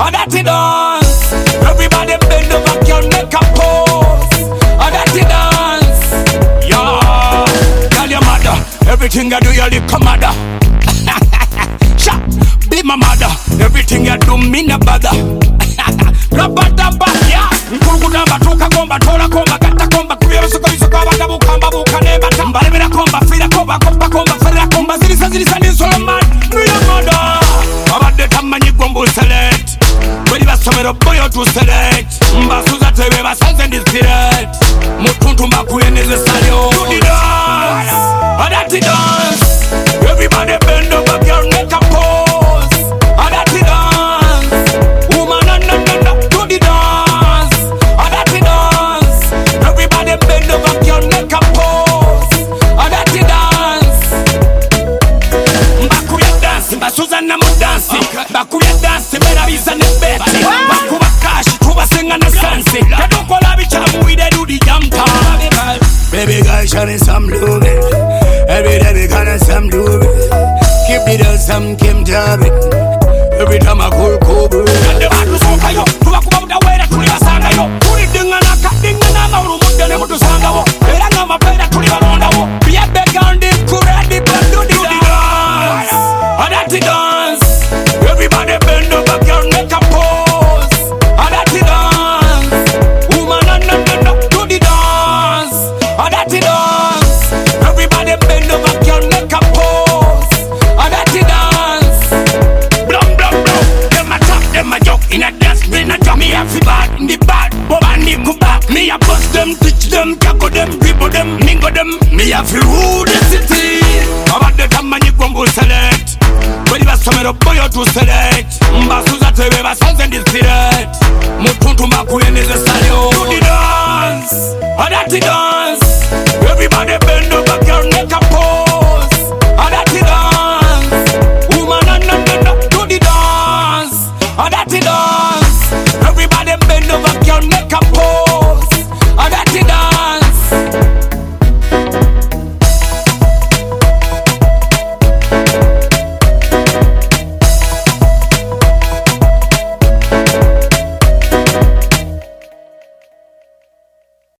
a dirty dance. Everybody bend over, girl, make a pose. A dirty dance. Yeah, tell your mother everything I do, you lick a mother. Sha, be my mother. Everything you do, me no bother. Rabadaba, yeah. Nkurukuda batuka komba, tola komba, kata komba, kuya suko isuko abadabu kamba buka neba tamba. Lebera komba, fira komba, komba komba, fira komba, zilisa ni Solomon. Me your mother. Abade tamanyi gombo select. Bari basomero boyo to select. Mbasuza tebe basanze ndi spirit. Mutuntu mbakuye neze salyo. Do the dance, a dirty dance. Everybody bend over, girl, make a pose. A dirty dance. Woman, no, do the dance. A dirty dance. Everybody bend over, girl, make a pose. A dirty dance. Mbakuya dance, mbasuza na mu dance. Mbakuya dance, berabiza ne beti. Mbakuba kashi, tubasenga na sansi. Kadukola bichamu, we dey do the jump time. Baby girl, show me some love. Every day we gonna some love. Keep it up, some Kim Jabit. Every time I call Kobe. And the man who's okay, yo. To walk about the way that you live, Sanga, yo. Put it in and a cutting and I'm out of the name of the Sanga, yo. And I'm a player to live around the world. Be a beggar and the current, the blood, do the dance. A dirty dance. Everybody bend over, girl, make a pose. A dirty dance. Woman, no, do the dance. A dirty dance. Everybody bend over, girl, make a pose. A dirty dance. Blum, them a talk, them a joke. In a dance, me a jump. Me a fi bad, in the bad, but I need go back. Me a bust them, teach them, tackle them, dribble them, mingle them. Me a fi rule the city. About the time man you go select. When you somewhere up, boy to select. Mbasuza tebe basanze ndi spirit. Mutuntu mbakuye neze salyo. Do the dance, a dirty dance.